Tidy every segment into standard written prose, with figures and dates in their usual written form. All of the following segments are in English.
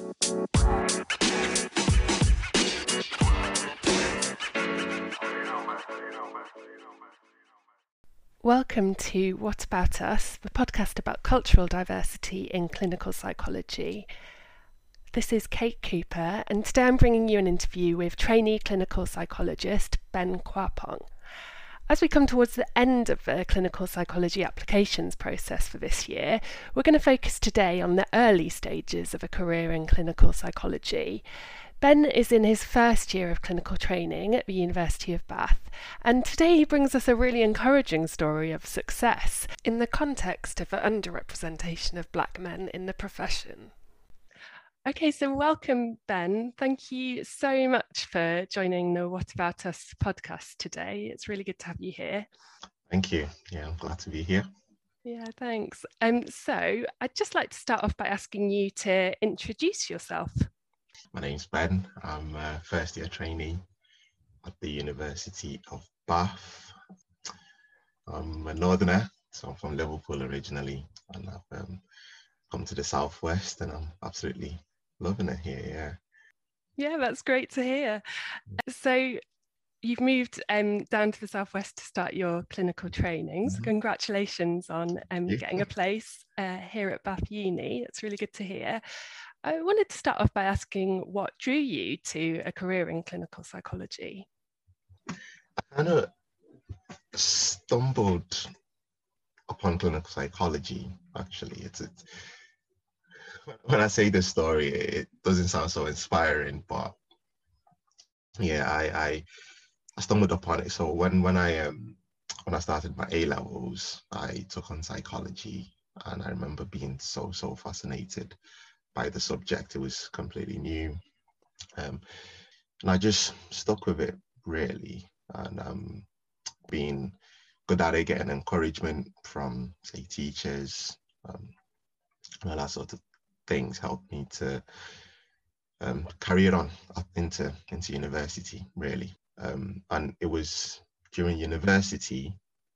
Welcome to What About Us, the podcast about cultural diversity in clinical psychology. This is Kate Cooper, and today I'm bringing you an interview with trainee clinical psychologist Ben Kwapong. As we come towards the end of the clinical psychology applications process for this year, we're going to focus today on the early stages of a career in clinical psychology. Ben is in his first year of clinical training at the University of Bath, and today he brings us a really encouraging story of success in the context of the underrepresentation of Black men in the profession. Okay, so welcome, Ben. Thank you so much for joining the What About Us podcast today. It's really good to have you here. Thank you. Yeah, I'm glad to be here. Yeah, thanks. So I'd just like to start off by asking you to introduce yourself. My name's Ben. I'm a first year trainee at the University of Bath. I'm a northerner, so I'm from Liverpool originally, and I've come to the southwest, and I'm absolutely loving it here. Yeah, that's great to hear. So you've moved down to the southwest to start your clinical training. So congratulations on getting a place here at Bath Uni. It's really good to hear. I wanted to start off by asking what drew you to a career in clinical psychology? I kind of stumbled upon clinical psychology, actually. It's when I say this story, it doesn't sound so inspiring, but yeah, I stumbled upon it. So when I started my A-levels, I took on psychology, and I remember being so fascinated by the subject. It was completely new, and I just stuck with it, really, and being good at it, getting encouragement from, say, teachers, and all that sort of things helped me to carry it on up into university, really. And it was during university,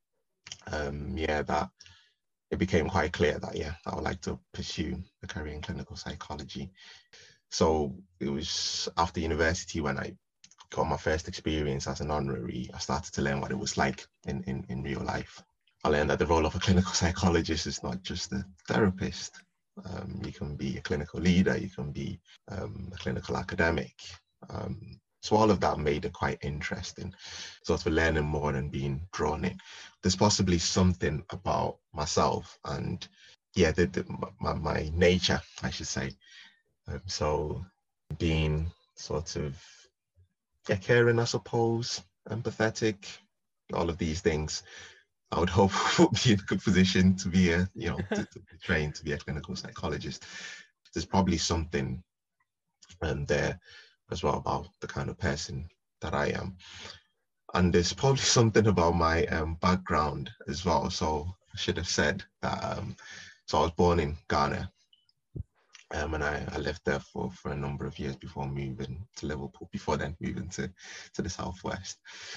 that it became quite clear that, I would like to pursue a career in clinical psychology. So it was after university when I got my first experience as an honorary, I started to learn what it was like in real life. I learned that the role of a clinical psychologist is not just a therapist. You can be a clinical leader, you can be a clinical academic. So all of that made it quite interesting, sort of learning more and being drawn in. There's possibly something about myself and my nature, I should say. So being sort of caring, I suppose, empathetic, all of these things, I would hope would be in a good position to be to train to be a clinical psychologist. There's probably something there as well about the kind of person that I am. And there's probably something about my background as well. So I should have said that, so I was born in Ghana, and I lived there for a number of years before moving to Liverpool, before then moving to the southwest.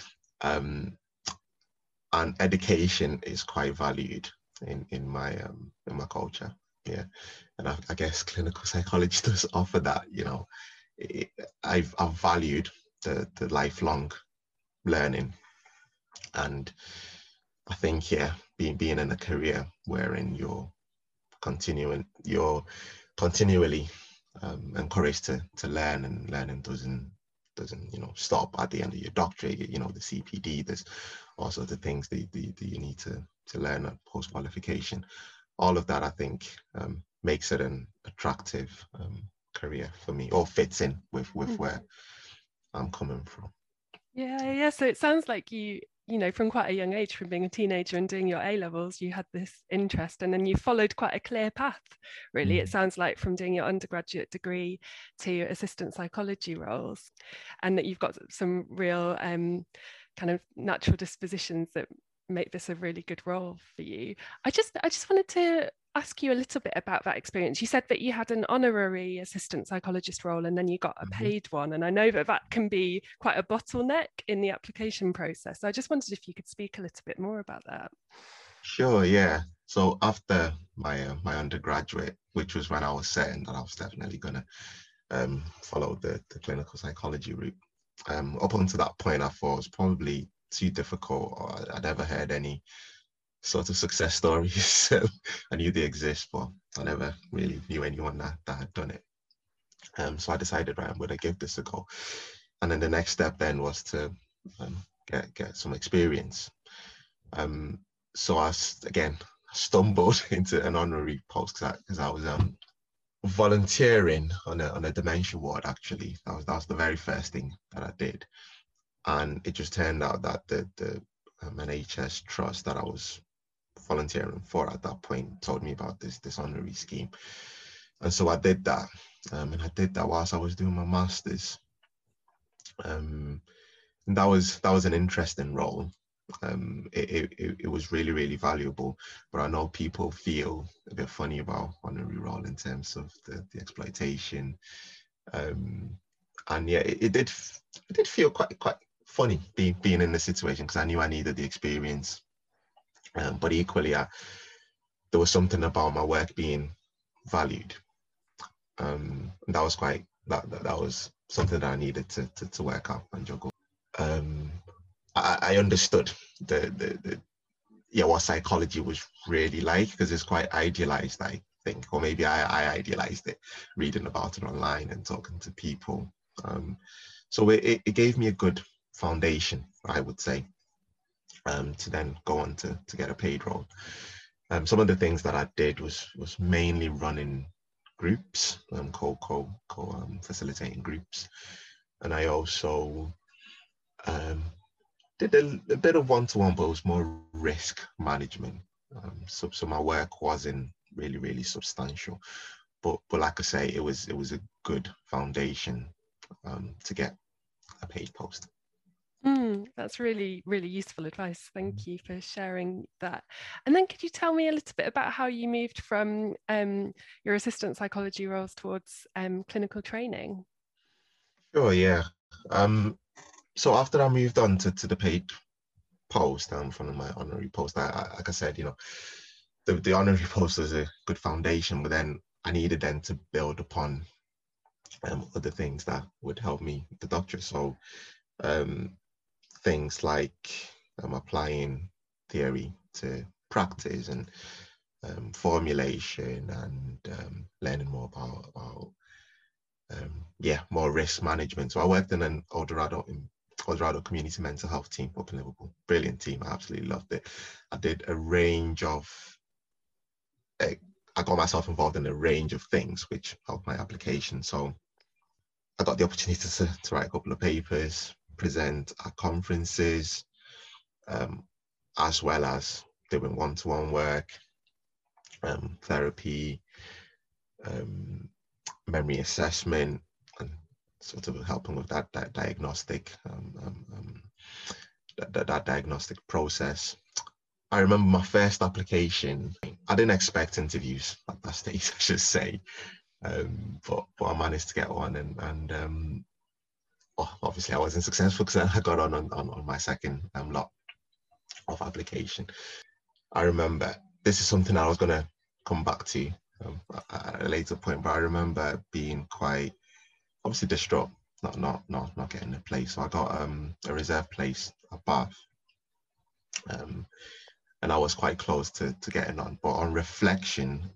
And education is quite valued in my culture, and I guess clinical psychology does offer that. I've valued the lifelong learning, and I think being in a career wherein you're continually encouraged to learn, and learning doesn't stop at the end of your doctorate. The CPD, there's all sorts of things that you need to learn at post-qualification. All of that, I think, makes it an attractive career for me, or fits in with where I'm coming from. Yeah. So it sounds like you from quite a young age, from being a teenager and doing your A-levels, you had this interest, and then you followed quite a clear path, really. It sounds like, from doing your undergraduate degree to assistant psychology roles, and that you've got some real kind of natural dispositions that make this a really good role for you. I just wanted to ask you a little bit about that experience. You said that you had an honorary assistant psychologist role, and then you got a paid one. And I know that can be quite a bottleneck in the application process. So I just wondered if you could speak a little bit more about that. Sure, yeah. So after my undergraduate, which was when I was certain that I was definitely gonna follow the clinical psychology route. Up until that point, I thought it was probably too difficult, or I'd never heard any sort of success stories. So I knew they exist, but I never really knew anyone that had done it. So I decided, right, I'm going to give this a go. And then the next step then was to um, get some experience. Um, so again stumbled into an honorary post because I was volunteering on a dementia ward. Actually, that was the very first thing that I did, and it just turned out that the NHS trust that I was volunteering for at that point told me about this honorary scheme, and so I did that, and I did that whilst I was doing my masters. And that was an interesting role. It was really, really valuable, but I know people feel a bit funny about honorary role in terms of the exploitation. um, and yeah, it did feel quite funny being in the situation because I knew I needed the experience, but equally there was something about my work being valued. That was that was something that I needed to work out and juggle. um, I understood the yeah, what psychology was really like, because it's quite idealized, I think, or maybe I idealized it reading about it online and talking to people. So it gave me a good foundation, I would say, to then go on to get a paid role. Some of the things that I did was mainly running groups, facilitating groups, and I also um, did a bit of one-to-one, but it was more risk management. So my work wasn't really substantial, but like I say, it was a good foundation to get a paid post. That's really, really useful advice. Thank you for sharing that. And then could you tell me a little bit about how you moved from your assistant psychology roles towards clinical training? Sure, yeah. Um, so after I moved on to the paid post, from my honorary post, like I said, the honorary post was a good foundation, but then I needed then to build upon other things that would help me with the doctorate. So um, things like applying theory to practice, and formulation, and learning more about yeah, more risk management. So I worked in an Eldorado community mental health team up in Liverpool. Brilliant team. I absolutely loved it. I did a range of I got myself involved in a range of things which helped my application. So I got the opportunity to write a couple of papers, present at conferences, um, as well as doing one-to-one work, therapy, um, memory assessment, and sort of helping with that diagnostic that diagnostic process. I remember my first application. I didn't expect interviews at that stage, I should say, but I managed to get one, and obviously I wasn't successful because I got on my second lot of application. I remember this is something I was going to come back to at a later point, but I remember being quite obviously distraught, not getting a place. So I got a reserve place at Bath, and I was quite close to getting on. But on reflection,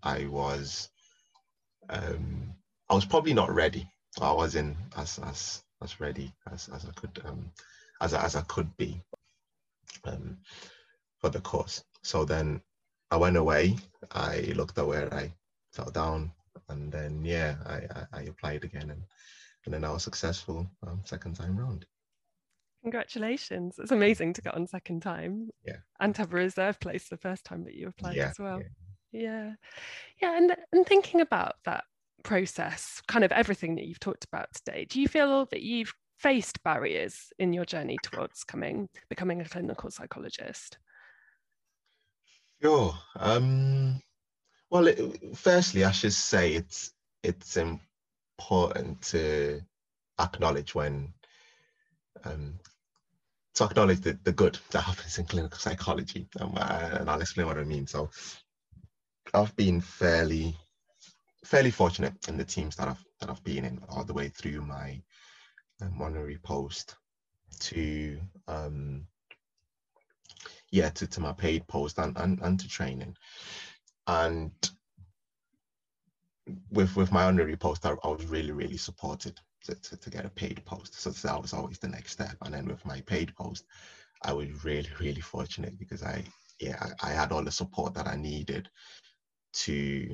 um, I was probably not ready. I wasn't as ready as I could as I could be um, for the course. So then I went away. I looked at where I fell down, and then yeah, I applied again, and then I was successful second time round. Congratulations. It's amazing to get on second time Yeah, and to have a reserve place the first time that you applied yeah, as well. yeah. Yeah. Yeah. And thinking about that process, kind of everything that you've talked about today, do you feel that you've faced barriers in your journey towards becoming a clinical psychologist? Sure. Well, firstly, I should say it's important to acknowledge when um, to acknowledge the good that happens in clinical psychology, and I'll explain what I mean. So I've been fairly fortunate in the teams that I've been in all the way through my honorary post to to my paid post and to training. And with my honorary post, I was really supported to get a paid post. So that was always the next step. And then with my paid post, I was really fortunate because I had all the support that I needed to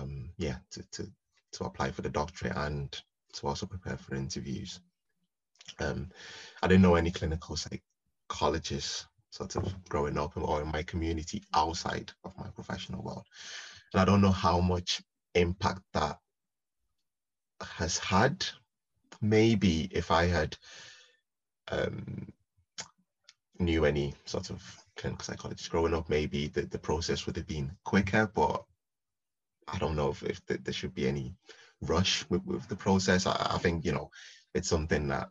apply for the doctorate and to also prepare for interviews. I didn't know any clinical psychologists sort of growing up or in my community outside of my professional world. And I don't know how much impact that has had. Maybe if I had knew any sort of clinical psychologist growing up, maybe the process would have been quicker, but I don't know if there should be any rush with the process. I think, it's something that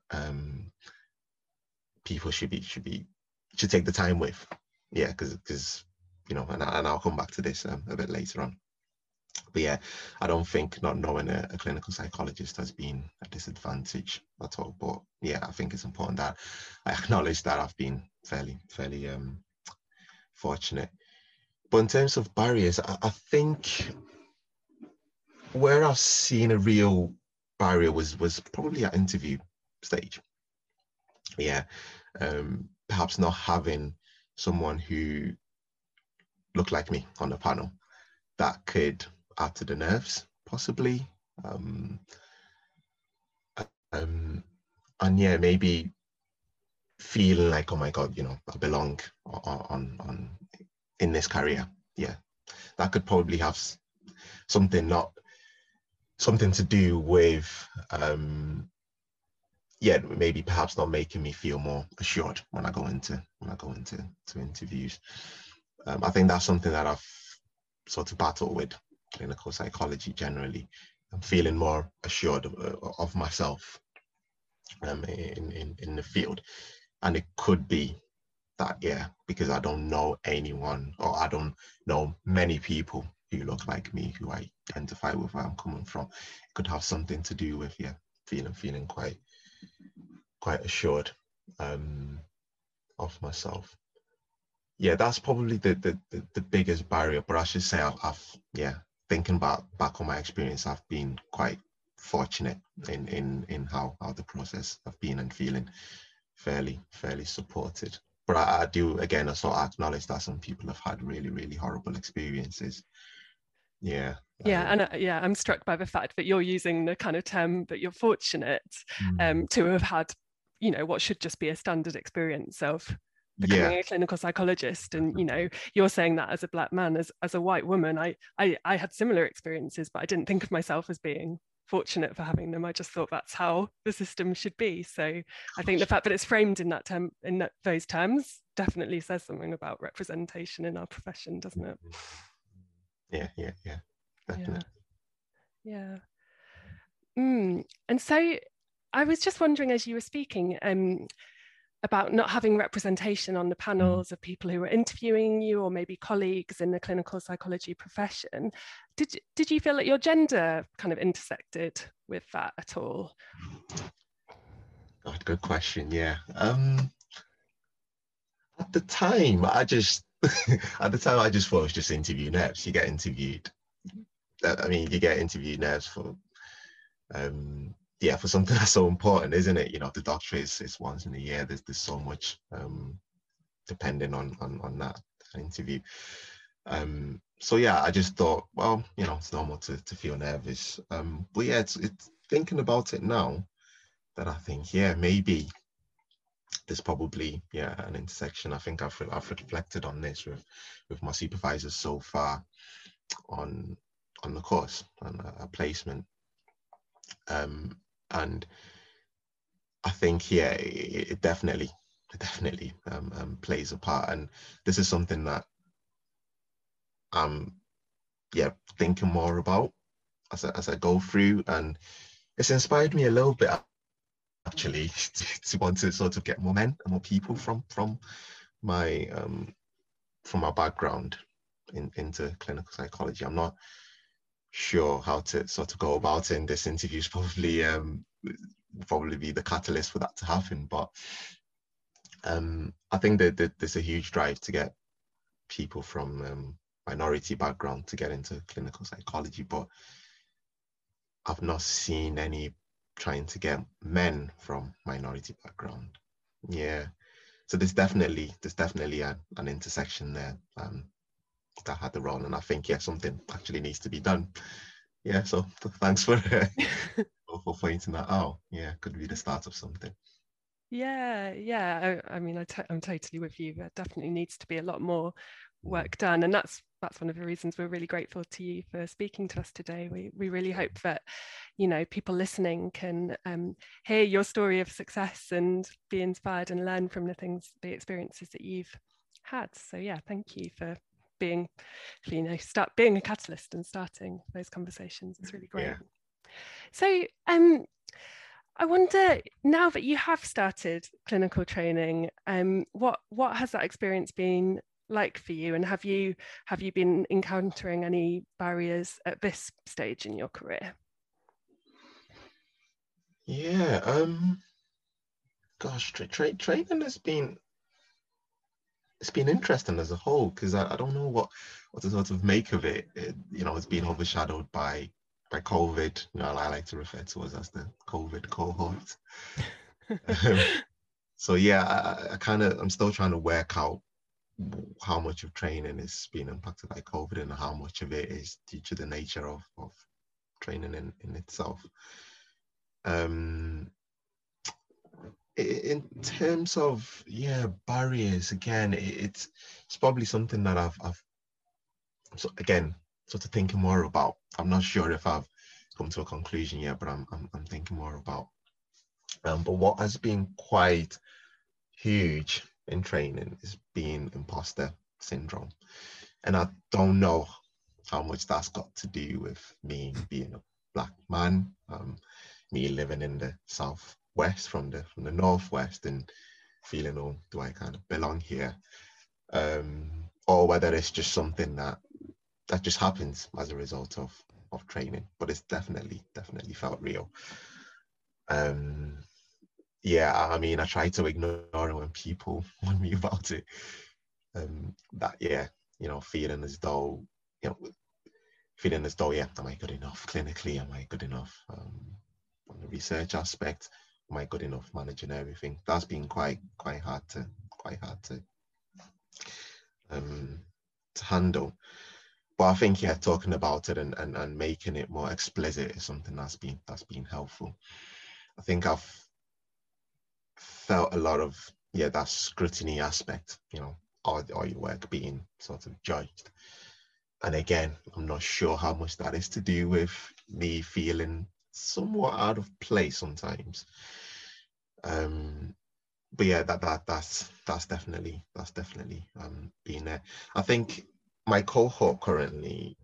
people should take the time with. Yeah, because and I'll come back to this a bit later on. But yeah, I don't think not knowing a clinical psychologist has been a disadvantage at all. But yeah, I think it's important that I acknowledge that I've been fairly fortunate. But in terms of barriers, I think where I've seen a real barrier was probably at interview stage. Yeah, perhaps not having someone who looked like me on the panel that could add to the nerves, possibly. And yeah, maybe feeling like, oh my God, I belong on in this career. Yeah, that could probably have something to do with maybe perhaps not making me feel more assured when I go into interviews. I think that's something that I've sort of battled with clinical psychology generally. I'm feeling more assured of myself in the field, and it could be that because I don't know anyone, or I don't know many people who look like me, who I identify with where I'm coming from. It could have something to do with feeling quite assured of myself. Yeah, that's probably the biggest barrier. But I should say I've thinking back on my experience, I've been quite fortunate in how the process have been, and feeling fairly supported. But I do, again, I sort of acknowledge that some people have had really horrible experiences. Yeah. I'm struck by the fact that you're using the kind of term that you're fortunate to have had, what should just be a standard experience of becoming a clinical psychologist. And you're saying that as a Black man, as a white woman, I had similar experiences, but I didn't think of myself as being fortunate for having them. I just thought that's how the system should be. So I think the fact that it's framed in that term, those terms, definitely says something about representation in our profession, doesn't it? Yeah, definitely. Yeah. And so I was just wondering, as you were speaking, about not having representation on the panels of people who were interviewing you, or maybe colleagues in the clinical psychology profession. Did you feel that your gender kind of intersected with that at all? God, good question. Yeah. At the time, I just thought it was just interview nerves. You get interviewed. You get interview nerves for for something that's so important, isn't it? The doctorate is once in a year. There's so much depending on that interview. So yeah, I just thought, well, it's normal to feel nervous. But yeah, it's thinking about it now that I think, maybe there's probably an intersection. I think I've reflected on this with my supervisors so far on the course and a placement. And I think it definitely plays a part, and this is something that I'm thinking more about as I go through, and it's inspired me a little bit actually to want to sort of get more men and more people my from my background into clinical psychology. I'm not sure how to sort of go about it, and this interview is probably be the catalyst for that to happen. But I think that there's a huge drive to get people from minority background to get into clinical psychology, but I've not seen any trying to get men from minority background. Yeah, so there's definitely an intersection there that had the role, and I think something actually needs to be done. Yeah, so thanks for pointing that out. Yeah, could be the start of something. Yeah. I mean, I'm totally with you. There definitely needs to be a lot more work done, and that's one of the reasons we're really grateful to you for speaking to us today. We really hope that people listening can hear your story of success and be inspired and learn from the experiences that you've had. So yeah, thank you for being a catalyst and starting those conversations. It's really great. Yeah. So I wonder, now that you have started clinical training, what has that experience been like for you, and have you been encountering any barriers at this stage in your career? Yeah, gosh, training has been interesting as a whole, because I don't know what to sort of make of it. It's been overshadowed by COVID. I like to refer to us as the COVID cohort. So yeah, I'm still trying to work out how much of training is being impacted by COVID and how much of it is due to the nature of training in itself. In terms of barriers, again, it's probably something that I've so again sort of thinking more about. I'm not sure if I've come to a conclusion yet, but I'm thinking more about. But what has been quite huge in training is being imposter syndrome, and I don't know how much that's got to do with me being a Black man, me living in the Southwest from the Northwest, and feeling, oh, do I kind of belong here, or whether it's just something that just happens as a result of training. But it's definitely felt real. Yeah, I mean, I try to ignore it when people warn me about it. Feeling as though, am I good enough clinically? Am I good enough on the research aspect? Am I good enough managing everything? That's been quite hard to handle. But I think talking about it and making it more explicit is something that's been helpful. I think I've felt a lot of that scrutiny aspect, all your work being sort of judged. And again, I'm not sure how much that is to do with me feeling somewhat out of place sometimes. But yeah, that's definitely been there. I think my cohort currently,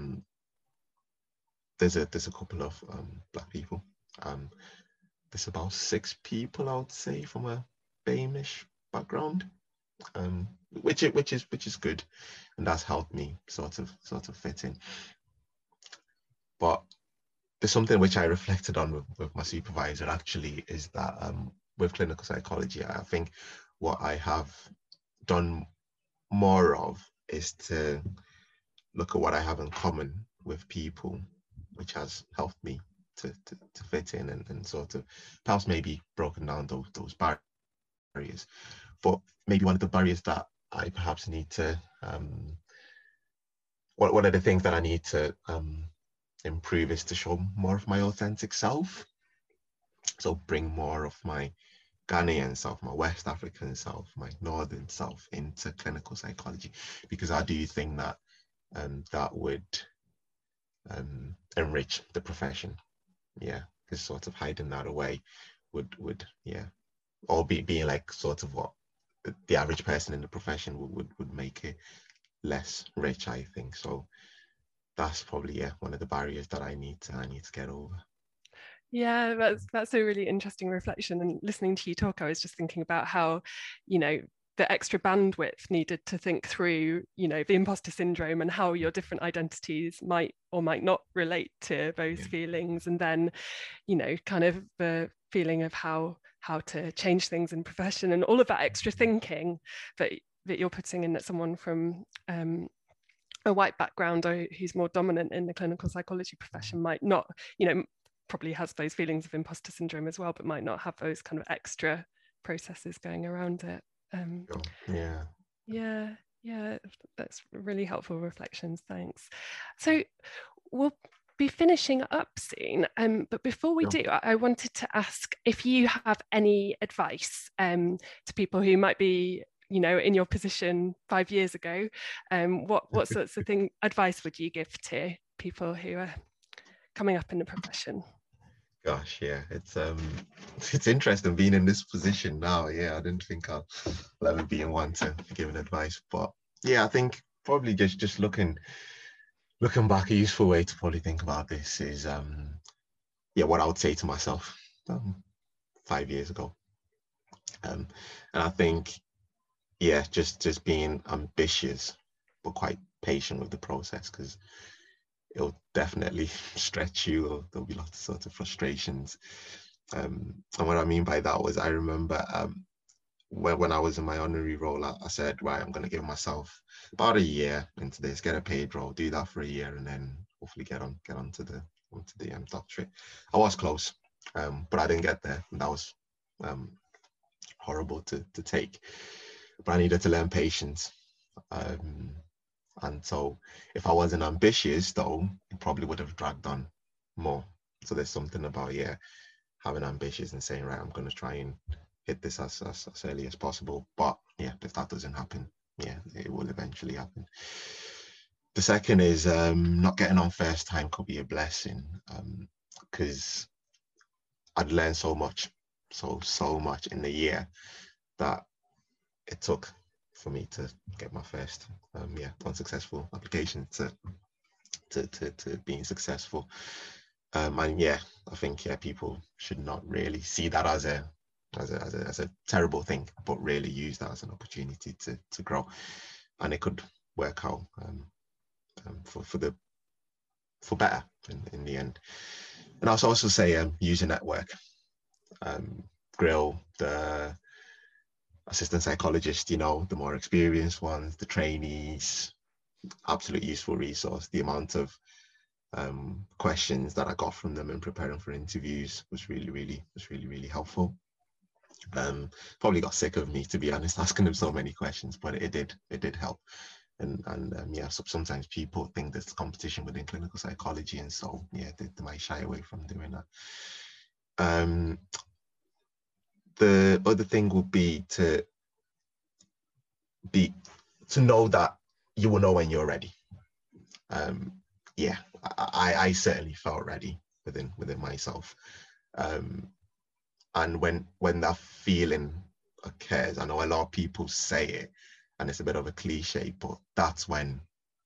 there's a couple of Black people. There's about 6 people, I would say, from a BAME-ish background, which is good, and that's helped me sort of fit in. But there's something which I reflected on with my supervisor, actually, is that with clinical psychology, I think what I have done more of is to look at what I have in common with people, which has helped me to fit in and sort of perhaps maybe broken down those barriers. But maybe one of the barriers that I perhaps need to, one of the things that I need to improve is to show more of my authentic self. So bring more of my Ghanaian self, my West African self, my Northern self into clinical psychology, because I do think that that would enrich the profession. Yeah, because sort of hiding that away would or being like sort of what the average person in the profession would make it less rich, I think. So that's probably one of the barriers that I need to get over. Yeah, that's a really interesting reflection. And listening to you talk, I was just thinking about how, the extra bandwidth needed to think through, the imposter syndrome and how your different identities might or might not relate to those feelings. And then, kind of the feeling of how to change things in profession and all of that extra thinking that you're putting in, that someone from a white background or who's more dominant in the clinical psychology profession might not, probably has those feelings of imposter syndrome as well, but might not have those kind of extra processes going around it. Yeah, that's really helpful reflections. Thanks. So we'll be finishing up soon, but before we do, I wanted to ask if you have any advice to people who might be, in your position 5 years ago. What sorts of advice would you give to people who are coming up in the profession? Gosh, yeah, it's interesting being in this position now. Yeah, I didn't think I'll ever be in one to give an advice, but yeah, I think probably just looking back, a useful way to probably think about this is what I would say to myself 5 years ago, and I think just being ambitious but quite patient with the process, because it'll definitely stretch you, or there'll be lots of sort of frustrations. And what I mean by that was, I remember when I was in my honorary role, I said, right, I'm going to give myself about a year into this, get a paid role, do that for a year, and then hopefully get on to the doctorate. I was close, but I didn't get there, and that was horrible to take. But I needed to learn patience. And so if I wasn't ambitious, though, it probably would have dragged on more. So there's something about, having ambitious and saying, right, I'm going to try and hit this as early as possible. But yeah, if that doesn't happen, it will eventually happen. The second is not getting on first time could be a blessing, because I'd learned so much in the year that it took for me to get my first unsuccessful application to being successful. And I think people should not really see that as a terrible thing, but really use that as an opportunity to grow, and it could work out for better in the end. And I'll also say use a network, grill the assistant psychologist, the more experienced ones, the trainees. Absolute useful resource. The amount of questions that I got from them in preparing for interviews was really helpful. Probably got sick of me, to be honest, asking them so many questions, but it did help. And so sometimes people think there's competition within clinical psychology, and so they might shy away from doing that. The other thing would be to know that you will know when you're ready. I certainly felt ready within myself. And when that feeling occurs, I know a lot of people say it, and it's a bit of a cliche, but that's when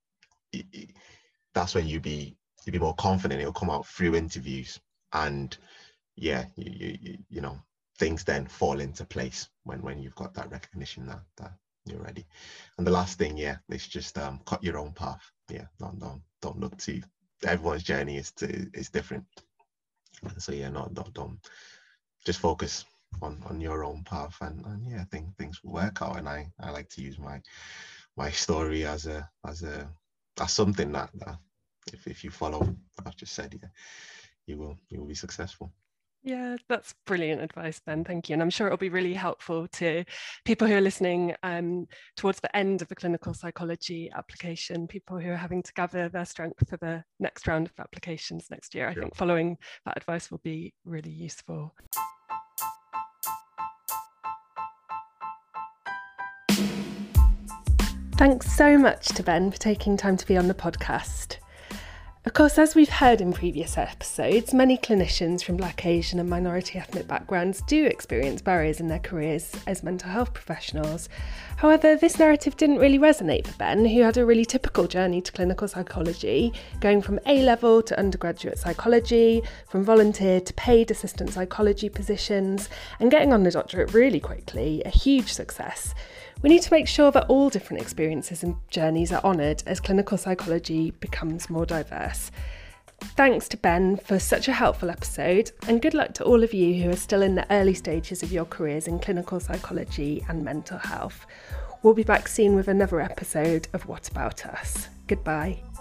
you be more confident. It'll come out through interviews, and you things then fall into place when you've got that recognition that you're ready. And the last thing, is just cut your own path. Don't look to, everyone's journey is different. So don't just focus on your own path, and I think things will work out. And I like to use my story as something that if you follow what I've just said, you will be successful. Yeah, that's brilliant advice, Ben. Thank you. And I'm sure it'll be really helpful to people who are listening towards the end of the clinical psychology application, people who are having to gather their strength for the next round of applications next year. I think following that advice will be really useful. Thanks so much to Ben for taking time to be on the podcast. Of course, as we've heard in previous episodes, many clinicians from Black, Asian and minority ethnic backgrounds do experience barriers in their careers as mental health professionals. However, this narrative didn't really resonate for Ben, who had a really typical journey to clinical psychology, going from A-level to undergraduate psychology, from volunteer to paid assistant psychology positions, and getting on the doctorate really quickly, a huge success. We need to make sure that all different experiences and journeys are honoured as clinical psychology becomes more diverse. Thanks to Ben for such a helpful episode, and good luck to all of you who are still in the early stages of your careers in clinical psychology and mental health. We'll be back soon with another episode of What About Us. Goodbye.